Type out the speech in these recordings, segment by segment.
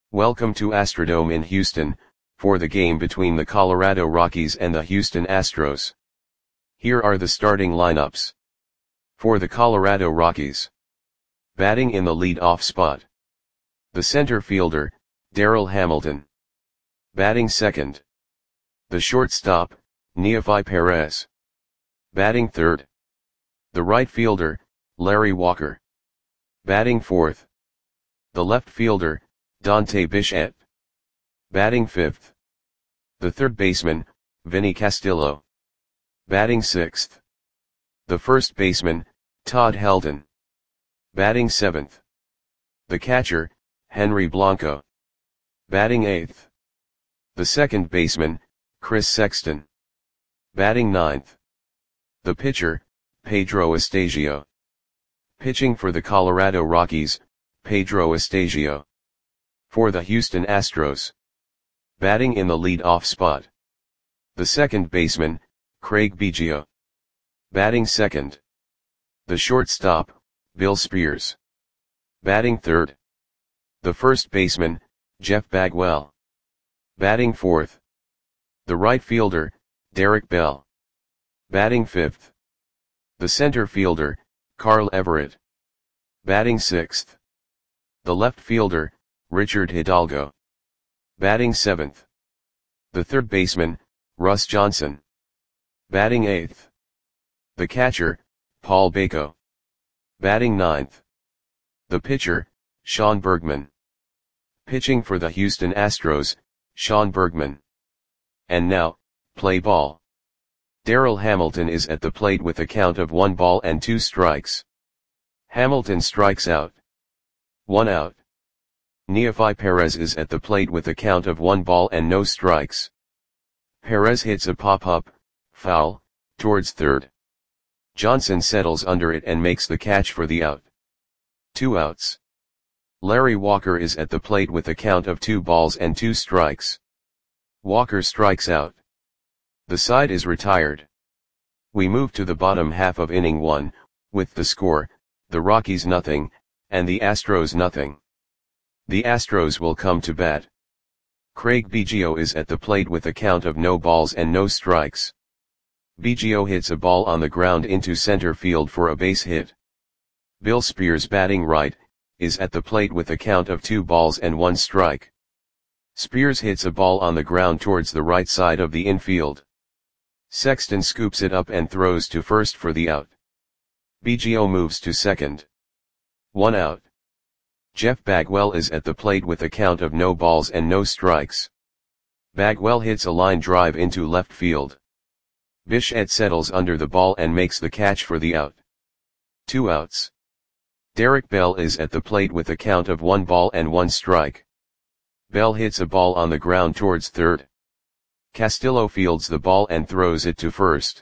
Welcome to Astrodome in Houston, for the game between the Colorado Rockies and the Houston Astros. Here are the starting lineups. For the Colorado Rockies. Batting in the lead-off spot. The center fielder, Darryl Hamilton. Batting second. The shortstop, Nefi Perez. Batting third. The right fielder, Larry Walker. Batting fourth. The left fielder, Dante Bichette. Batting fifth. The third baseman, Vinny Castillo. Batting sixth. The first baseman, Todd Helton. Batting seventh. The catcher, Henry Blanco. Batting eighth. The second baseman, Chris Sexton. Batting ninth. The pitcher, Pedro Estasio. Pitching for the Colorado Rockies, Pedro Estasio. For the Houston Astros. Batting in the lead-off spot. The second baseman, Craig Biggio. Batting second. The shortstop, Bill Spears. Batting third. The first baseman, Jeff Bagwell. Batting fourth. The right fielder, Derek Bell. Batting fifth. The center fielder, Carl Everett. Batting sixth. The left fielder, Richard Hidalgo. Batting seventh. The third baseman, Russ Johnson. Batting eighth. The catcher, Paul Bako. Batting ninth. The pitcher, Sean Bergman. Pitching for the Houston Astros, Sean Bergman. And now, play ball. Darryl Hamilton is at the plate with a count of 1 ball and 2 strikes. Hamilton strikes out. 1 out. Nefi Perez is at the plate with a count of 1 ball and no strikes. Perez hits a pop-up, foul, towards third. Johnson settles under it and makes the catch for the out. 2 outs. Larry Walker is at the plate with a count of 2 balls and 2 strikes. Walker strikes out. The side is retired. We move to the bottom half of inning 1, with the score, the Rockies nothing, and the Astros nothing. The Astros will come to bat. Craig Biggio is at the plate with a count of no balls and no strikes. Biggio hits a ball on the ground into center field for a base hit. Bill Spears, batting right, is at the plate with a count of 2 balls and 1 strike. Spears hits a ball on the ground towards the right side of the infield. Sexton scoops it up and throws to first for the out. Biggio moves to second. 1 out. Jeff Bagwell is at the plate with a count of no balls and no strikes. Bagwell hits a line drive into left field. Bichette settles under the ball and makes the catch for the out. 2 outs. Derek Bell is at the plate with a count of 1 ball and 1 strike. Bell hits a ball on the ground towards third. Castillo fields the ball and throws it to first.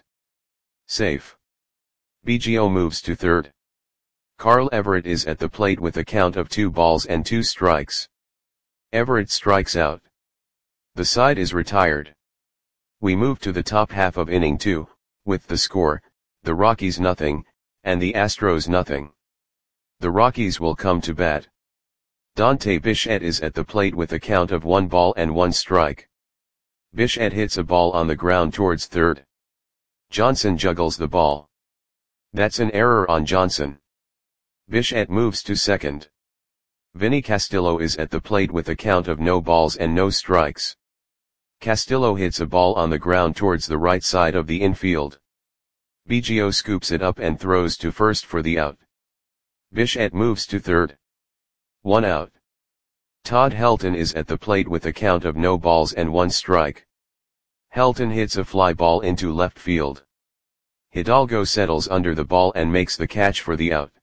Safe. Biggio moves to third. Carl Everett is at the plate with a count of 2 balls and 2 strikes. Everett strikes out. The side is retired. We move to the top half of inning 2, with the score, the Rockies nothing, and the Astros nothing. The Rockies will come to bat. Dante Bichette is at the plate with a count of 1 ball and 1 strike. Bichette hits a ball on the ground towards third. Johnson juggles the ball. That's an error on Johnson. Bichette moves to second. Vinny Castillo is at the plate with a count of no balls and no strikes. Castillo hits a ball on the ground towards the right side of the infield. Biggio scoops it up and throws to first for the out. Bichette moves to third. 1 out. Todd Helton is at the plate with a count of no balls and 1 strike. Helton hits a fly ball into left field. Hidalgo settles under the ball and makes the catch for the out.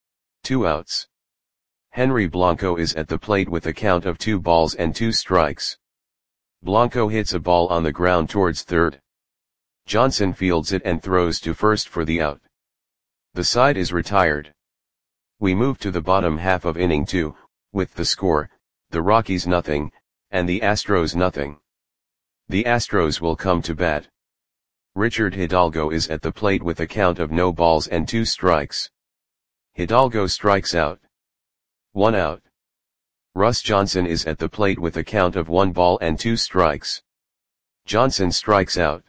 2 outs. Henry Blanco is at the plate with a count of 2 balls and 2 strikes. Blanco hits a ball on the ground towards third. Johnson fields it and throws to first for the out. The side is retired. We move to the bottom half of inning 2, with the score, the Rockies nothing, and the Astros nothing. The Astros will come to bat. Richard Hidalgo is at the plate with a count of no balls and 2 strikes. Hidalgo strikes out. 1 out. Russ Johnson is at the plate with a count of 1 ball and 2 strikes. Johnson strikes out.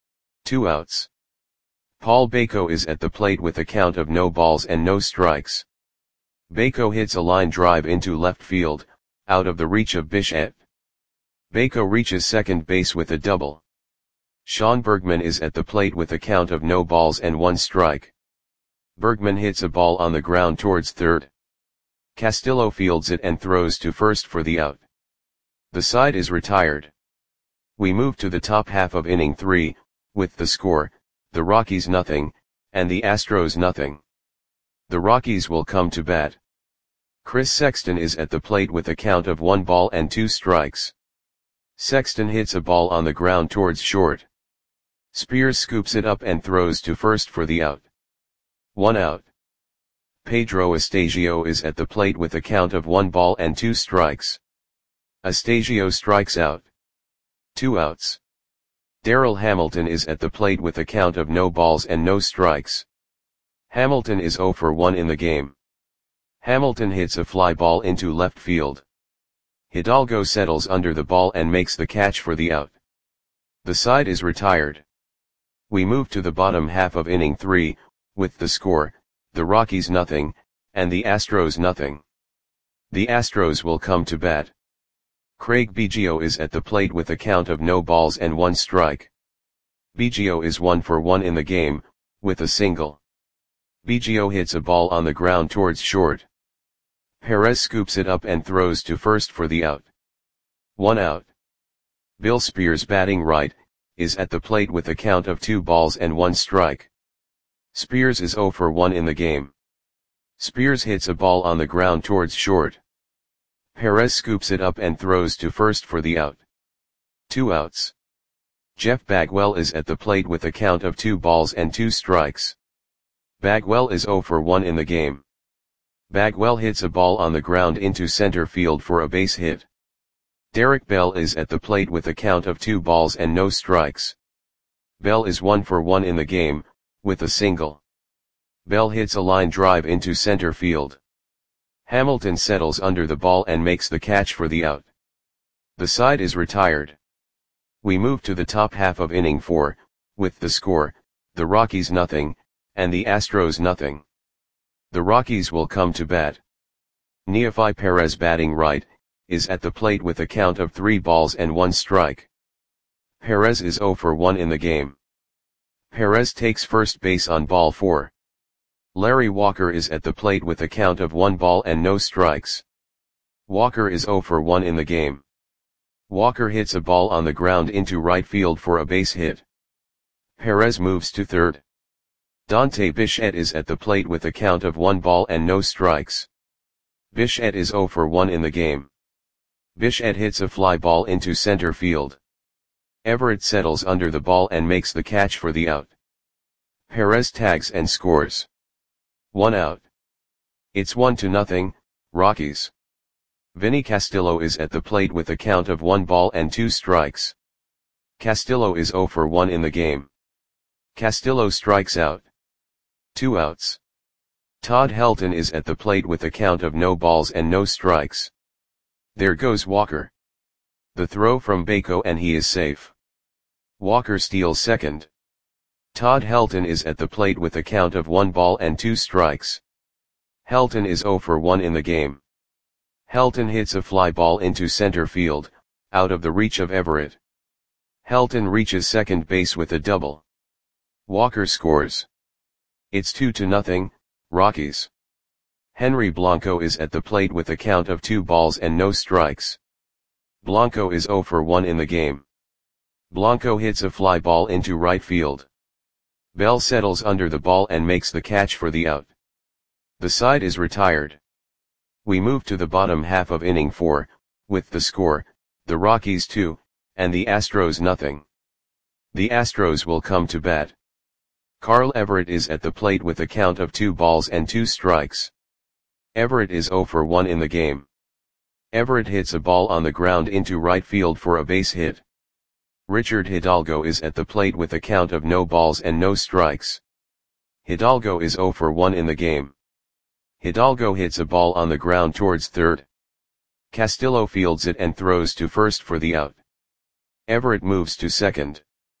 2 outs. Paul Bako is at the plate with a count of no balls and no strikes. Bako hits a line drive into left field, out of the reach of Bichette. Bako reaches second base with a double. Sean Bergman is at the plate with a count of no balls and 1 strike. Bergman hits a ball on the ground towards third. Castillo fields it and throws to first for the out. The side is retired. We move to the top half of inning 3, with the score, the Rockies nothing, and the Astros nothing. The Rockies will come to bat. Chris Sexton is at the plate with a count of 1 ball and 2 strikes. Sexton hits a ball on the ground towards short. Spears scoops it up and throws to first for the out. 1 out. Pedro Astasio is at the plate with a count of 1 ball and 2 strikes. Astasio strikes out. 2 outs. Darryl Hamilton is at the plate with a count of no balls and no strikes. Hamilton is 0 for 1 in the game. Hamilton hits a fly ball into left field. Hidalgo settles under the ball and makes the catch for the out. The side is retired. We move to the bottom half of inning 3, with the score, the Rockies nothing, and the Astros nothing. The Astros will come to bat. Craig Biggio is at the plate with a count of no balls and 1 strike. Biggio is 1 for 1 in the game, with a single. Biggio hits a ball on the ground towards short. Perez scoops it up and throws to first for the out. 1 out. Bill Spears, batting right, is at the plate with a count of 2 balls and 1 strike. Spears is 0 for 1 in the game. Spears hits a ball on the ground towards short. Perez scoops it up and throws to first for the out. 2 outs. Jeff Bagwell is at the plate with a count of 2 balls and 2 strikes. Bagwell is 0 for 1 in the game. Bagwell hits a ball on the ground into center field for a base hit. Derek Bell is at the plate with a count of 2 balls and no strikes. Bell is 1 for 1 in the game, with a single. Bell hits a line drive into center field. Hamilton settles under the ball and makes the catch for the out. The side is retired. We move to the top half of inning 4, with the score, the Rockies nothing, and the Astros nothing. The Rockies will come to bat. Neefi Perez, batting right, is at the plate with a count of 3 balls and 1 strike. Perez is 0 for 1 in the game. Perez takes first base on ball 4. Larry Walker is at the plate with a count of 1 ball and no strikes. Walker is 0 for 1 in the game. Walker hits a ball on the ground into right field for a base hit. Perez moves to third. Dante Bichette is at the plate with a count of 1 ball and no strikes. Bichette is 0 for 1 in the game. Bichette hits a fly ball into center field. Everett settles under the ball and makes the catch for the out. Perez tags and scores. 1 out. It's 1-0, Rockies. Vinny Castillo is at the plate with a count of 1 ball and 2 strikes. Castillo is 0 for 1 in the game. Castillo strikes out. 2 outs. Todd Helton is at the plate with a count of no balls and no strikes. There goes Walker. The throw from Bako and he is safe. Walker steals second. Todd Helton is at the plate with a count of 1 ball and 2 strikes. Helton is 0 for 1 in the game. Helton hits a fly ball into center field, out of the reach of Everett. Helton reaches second base with a double. Walker scores. It's 2-0, Rockies. Henry Blanco is at the plate with a count of 2 balls and no strikes. Blanco is 0 for 1 in the game. Blanco hits a fly ball into right field. Bell settles under the ball and makes the catch for the out. The side is retired. We move to the bottom half of inning 4, with the score, the Rockies 2, and the Astros nothing. The Astros will come to bat. Carl Everett is at the plate with a count of 2 balls and 2 strikes. Everett is 0 for 1 in the game. Everett hits a ball on the ground into right field for a base hit. Richard Hidalgo is at the plate with a count of no balls and no strikes. Hidalgo is 0 for 1 in the game. Hidalgo hits a ball on the ground towards third. Castillo fields it and throws to first for the out. Everett moves to second.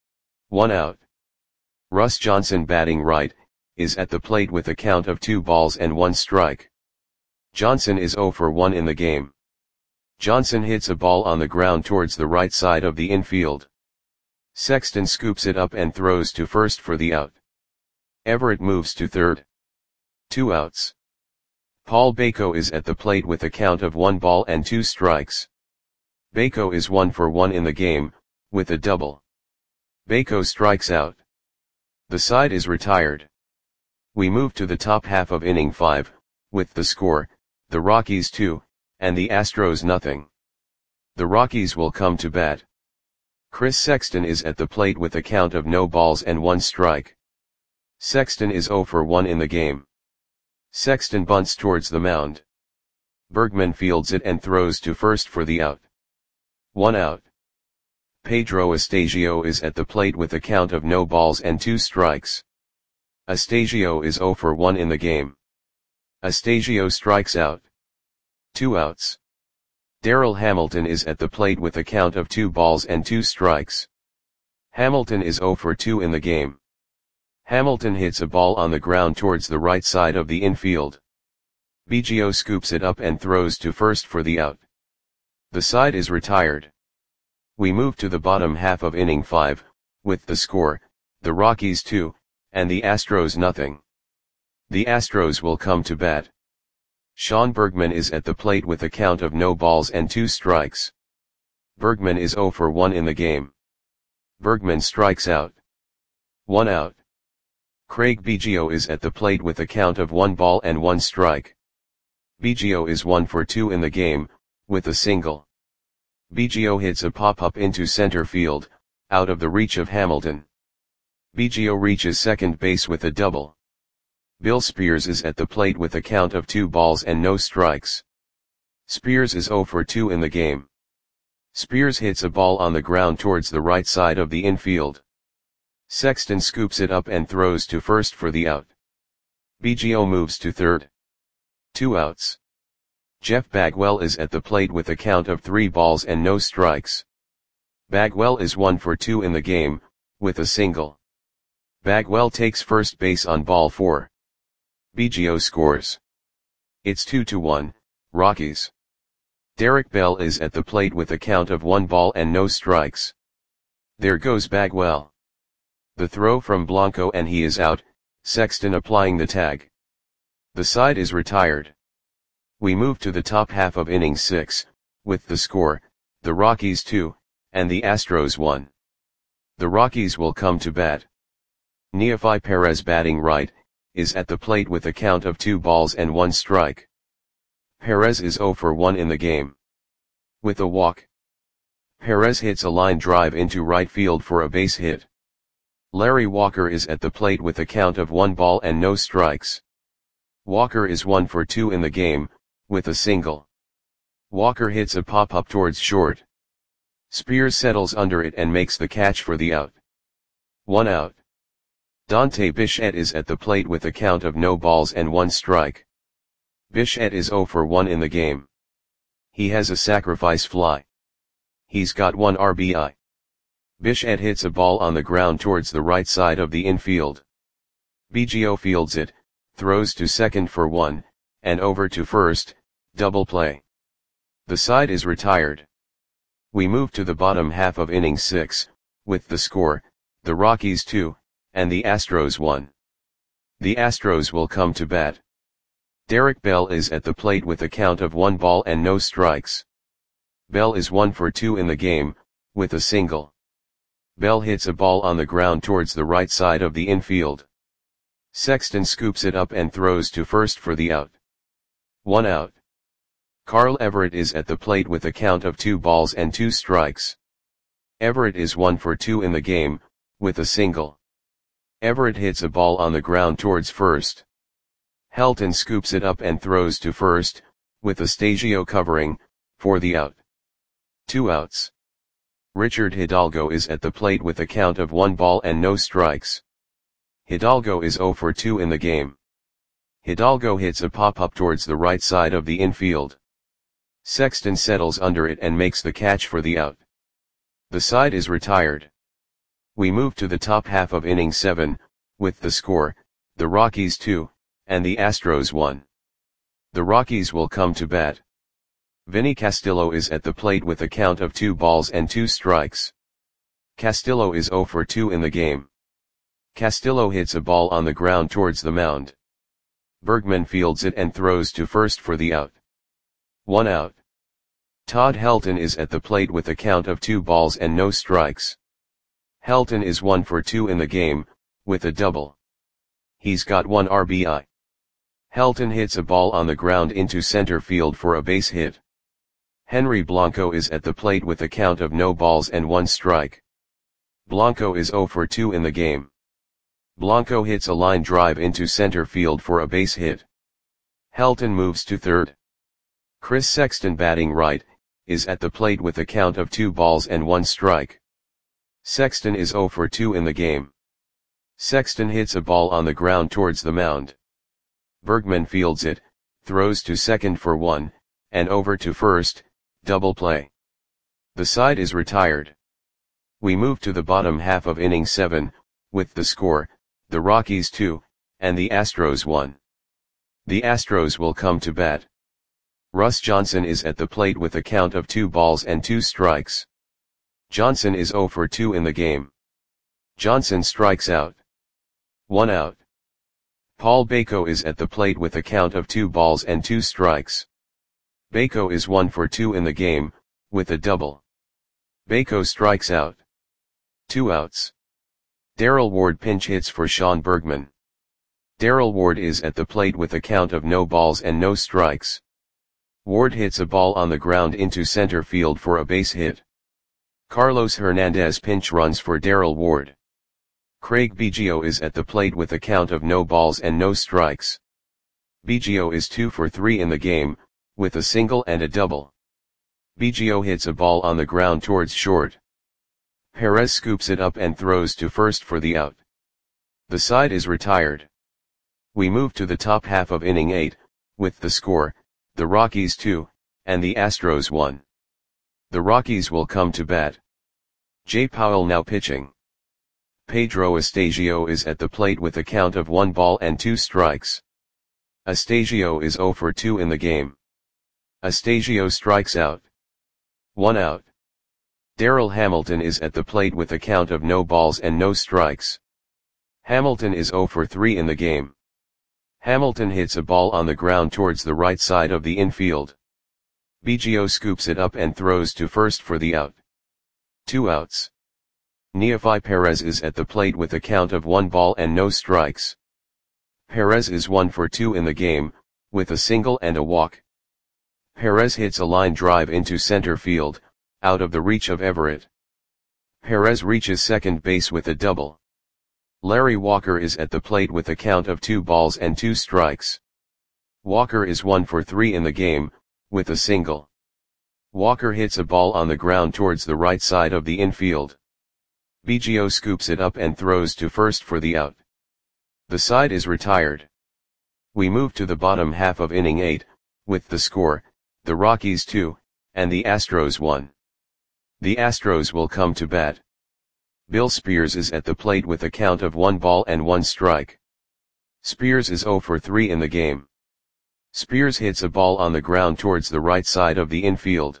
1 out. Russ Johnson, batting right, is at the plate with a count of 2 balls and 1 strike. Johnson is 0 for 1 in the game. Johnson hits a ball on the ground towards the right side of the infield. Sexton scoops it up and throws to first for the out. Everett moves to third. 2 outs. Paul Bako is at the plate with a count of 1 ball and 2 strikes. Bako is 1 for 1 in the game, with a double. Bako strikes out. The side is retired. We move to the top half of inning 5, with the score, the Rockies 2, and the Astros nothing. The Rockies will come to bat. Chris Sexton is at the plate with a count of no balls and 1 strike. Sexton is 0 for 1 in the game. Sexton bunts towards the mound. Bergman fields it and throws to first for the out. 1 out. Pedro Astasio is at the plate with a count of no balls and 2 strikes. Astasio is 0 for 1 in the game. Astasio strikes out. 2 outs. Darryl Hamilton is at the plate with a count of 2 balls and 2 strikes. Hamilton is 0 for 2 in the game. Hamilton hits a ball on the ground towards the right side of the infield. Biggio scoops it up and throws to first for the out. The side is retired. We move to the bottom half of inning 5, with the score, the Rockies 2, and the Astros nothing. The Astros will come to bat. Sean Bergman is at the plate with a count of no balls and 2 strikes. Bergman is 0 for 1 in the game. Bergman strikes out. 1 out. Craig Biggio is at the plate with a count of 1 ball and 1 strike. Biggio is 1 for 2 in the game, with a single. Biggio hits a pop-up into center field, out of the reach of Hamilton. Biggio reaches second base with a double. Bill Spears is at the plate with a count of 2 balls and no strikes. Spears is 0 for 2 in the game. Spears hits a ball on the ground towards the right side of the infield. Sexton scoops it up and throws to first for the out. Biggio moves to third. 2 outs. Jeff Bagwell is at the plate with a count of 3 balls and no strikes. Bagwell is 1 for 2 in the game, with a single. Bagwell takes first base on ball 4. Biggio scores. It's 2-1, Rockies. Derek Bell is at the plate with a count of 1 ball and no strikes. There goes Bagwell. The throw from Blanco and he is out, Sexton applying the tag. The side is retired. We move to the top half of inning 6, with the score, the Rockies 2, and the Astros 1. The Rockies will come to bat. Neefi Perez, batting right, is at the plate with a count of 2 balls and 1 strike. Perez is 0 for 1 in the game. With a walk. Perez hits a line drive into right field for a base hit. Larry Walker is at the plate with a count of 1 ball and no strikes. Walker is 1 for 2 in the game, with a single. Walker hits a pop-up towards short. Spears settles under it and makes the catch for the out. 1 out. Dante Bichette is at the plate with a count of no balls and 1 strike. Bichette is 0 for 1 in the game. He has a sacrifice fly. He's got 1 RBI. Bichette hits a ball on the ground towards the right side of the infield. Biggio fields it, throws to second for 1, and over to first, double play. The side is retired. We move to the bottom half of inning 6, with the score, the Rockies 2, and the Astros 1. The Astros will come to bat. Derek Bell is at the plate with a count of 1 ball and no strikes. Bell is 1 for 2 in the game, with a single. Bell hits a ball on the ground towards the right side of the infield. Sexton scoops it up and throws to first for the out. 1 out. Carl Everett is at the plate with a count of 2 balls and 2 strikes. Everett is 1 for 2 in the game, with a single. Everett hits a ball on the ground towards first. Helton scoops it up and throws to first, with Astasio covering, for the out. 2 outs. Richard Hidalgo is at the plate with a count of 1 ball and no strikes. Hidalgo is 0 for 2 in the game. Hidalgo hits a pop-up towards the right side of the infield. Sexton settles under it and makes the catch for the out. The side is retired. We move to the top half of inning 7, with the score, the Rockies 2, and the Astros 1. The Rockies will come to bat. Vinny Castillo is at the plate with a count of 2 balls and 2 strikes. Castillo is 0 for 2 in the game. Castillo hits a ball on the ground towards the mound. Bergman fields it and throws to first for the out. 1 out. Todd Helton is at the plate with a count of 2 balls and no strikes. Helton is 1 for 2 in the game, with a double. He's got 1 RBI. Helton hits a ball on the ground into center field for a base hit. Henry Blanco is at the plate with a count of no balls and 1 strike. Blanco is 0 for 2 in the game. Blanco hits a line drive into center field for a base hit. Helton moves to third. Chris Sexton, batting right, is at the plate with a count of 2 balls and 1 strike. Sexton is 0 for 2 in the game. Sexton hits a ball on the ground towards the mound. Bergman fields it, throws to second for 1, and over to first, double play. The side is retired. We move to the bottom half of inning 7, with the score, the Rockies 2, and the Astros 1. The Astros will come to bat. Russ Johnson is at the plate with a count of 2 balls and 2 strikes. Johnson is 0 for 2 in the game. Johnson strikes out. 1 out. Paul Bako is at the plate with a count of 2 balls and 2 strikes. Bako is 1 for 2 in the game, with a double. Bako strikes out. 2 outs. Darrell Ward pinch hits for Sean Bergman. Darrell Ward is at the plate with a count of no balls and no strikes. Ward hits a ball on the ground into center field for a base hit. Carlos Hernandez pinch runs for Darrell Ward. Craig Biggio is at the plate with a count of no balls and no strikes. Biggio is 2 for 3 in the game, with a single and a double. Biggio hits a ball on the ground towards short. Perez scoops it up and throws to first for the out. The side is retired. We move to the top half of inning 8, with the score, the Rockies 2, and the Astros 1. The Rockies will come to bat. Jay Powell now pitching. Pedro Astasio is at the plate with a count of 1 ball and 2 strikes. Astasio is 0 for 2 in the game. Astasio strikes out. 1 out. Darrell Hamilton is at the plate with a count of no balls and no strikes. Hamilton is 0 for 3 in the game. Hamilton hits a ball on the ground towards the right side of the infield. Biggio scoops it up and throws to first for the out. 2 outs. Neefi Perez is at the plate with a count of 1 ball and no strikes. Perez is 1 for 2 in the game, with a single and a walk. Perez hits a line drive into center field, out of the reach of Everett. Perez reaches second base with a double. Larry Walker is at the plate with a count of 2 balls and 2 strikes. Walker is 1 for 3 in the game, with a single. Walker hits a ball on the ground towards the right side of the infield. Biggio scoops it up and throws to first for the out. The side is retired. We move to the bottom half of inning 8, with the score, the Rockies 2, and the Astros 1. The Astros will come to bat. Bill Spears is at the plate with a count of 1 ball and 1 strike. Spears is 0 for 3 in the game. Spears hits a ball on the ground towards the right side of the infield.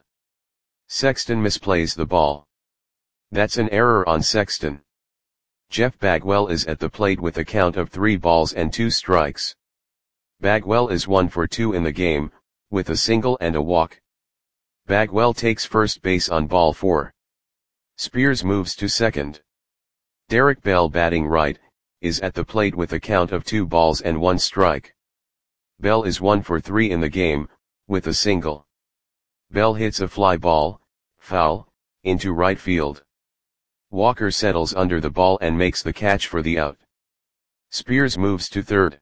Sexton misplays the ball. That's an error on Sexton. Jeff Bagwell is at the plate with a count of 3 balls and 2 strikes. Bagwell is 1 for 2 in the game, with a single and a walk. Bagwell takes first base on ball 4. Spears moves to second. Derek Bell, batting right, is at the plate with a count of 2 balls and 1 strike. Bell is 1 for 3 in the game, with a single. Bell hits a fly ball, foul, into right field. Walker settles under the ball and makes the catch for the out. Spears moves to third.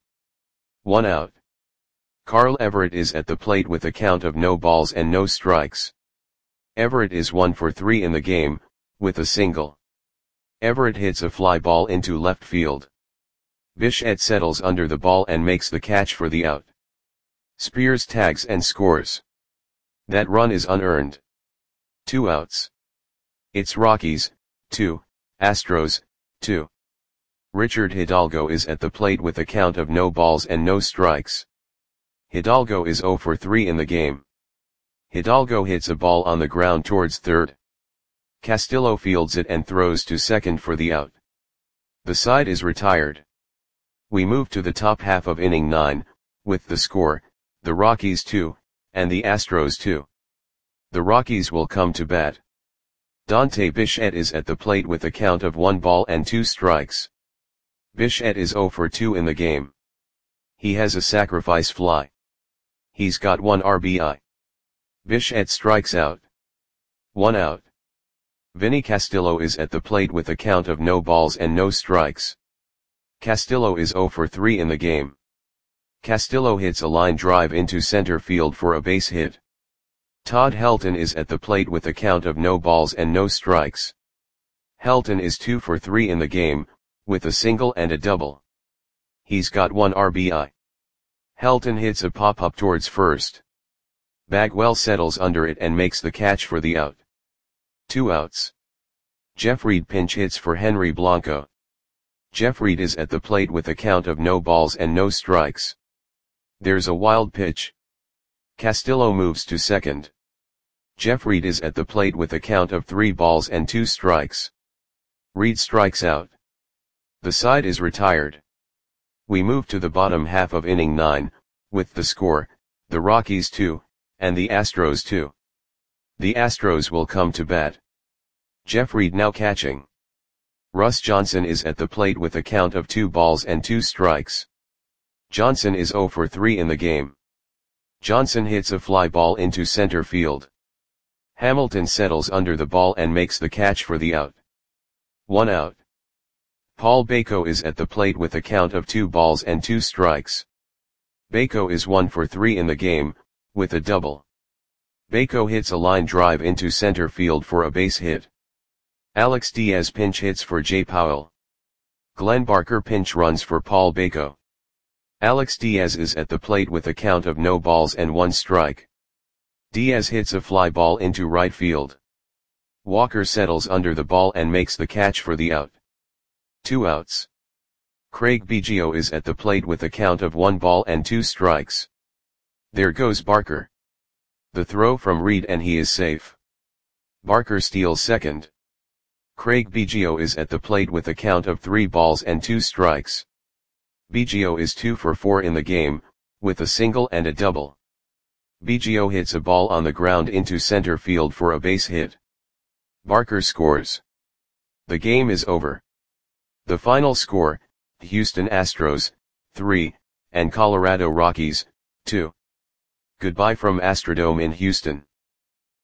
1 out. Carl Everett is at the plate with a count of no balls and no strikes. Everett is 1 for 3 in the game, with a single. Everett hits a fly ball into left field. Bichette settles under the ball and makes the catch for the out. Spears tags and scores. That run is unearned. 2 outs. It's Rockies, 2, Astros, 2. Richard Hidalgo is at the plate with a count of no balls and no strikes. Hidalgo is 0 for 3 in the game. Hidalgo hits a ball on the ground towards third. Castillo fields it and throws to second for the out. The side is retired. We move to the top half of inning 9, with the score, the Rockies 2, and the Astros 2. The Rockies will come to bat. Dante Bichette is at the plate with a count of 1 ball and 2 strikes. Bichette is 0 for 2 in the game. He has a sacrifice fly. He's got 1 RBI. Bichette strikes out. 1 out. Vinny Castillo is at the plate with a count of no balls and no strikes. Castillo is 0 for 3 in the game. Castillo hits a line drive into center field for a base hit. Todd Helton is at the plate with a count of no balls and no strikes. Helton is 2 for 3 in the game, with a single and a double. He's got 1 RBI. Helton hits a pop-up towards first. Bagwell settles under it and makes the catch for the out. 2 outs. Jeff Reed pinch hits for Henry Blanco. Jeff Reed is at the plate with a count of no balls and no strikes. There's a wild pitch. Castillo moves to second. Jeff Reed is at the plate with a count of 3 balls and 2 strikes. Reed strikes out. The side is retired. We move to the bottom half of inning 9, with the score, the Rockies 2, and the Astros 2. The Astros will come to bat. Jeff Reed now catching. Russ Johnson is at the plate with a count of 2 balls and 2 strikes. Johnson is 0 for 3 in the game. Johnson hits a fly ball into center field. Hamilton settles under the ball and makes the catch for the out. 1 out. Paul Bako is at the plate with a count of 2 balls and 2 strikes. Bako is 1 for 3 in the game, with a double. Bako hits a line drive into center field for a base hit. Alex Diaz pinch hits for Jay Powell. Glenn Barker pinch runs for Paul Bako. Alex Diaz is at the plate with a count of no balls and 1 strike. Diaz hits a fly ball into right field. Walker settles under the ball and makes the catch for the out. 2 outs. Craig Biggio is at the plate with a count of 1 ball and 2 strikes. There goes Barker. The throw from Reed and he is safe. Barker steals second. Craig Biggio is at the plate with a count of 3 balls and 2 strikes. Biggio is 2 for 4 in the game, with a single and a double. Biggio hits a ball on the ground into center field for a base hit. Barker scores. The game is over. The final score, Houston Astros, 3, and Colorado Rockies, 2. Goodbye from Astrodome in Houston.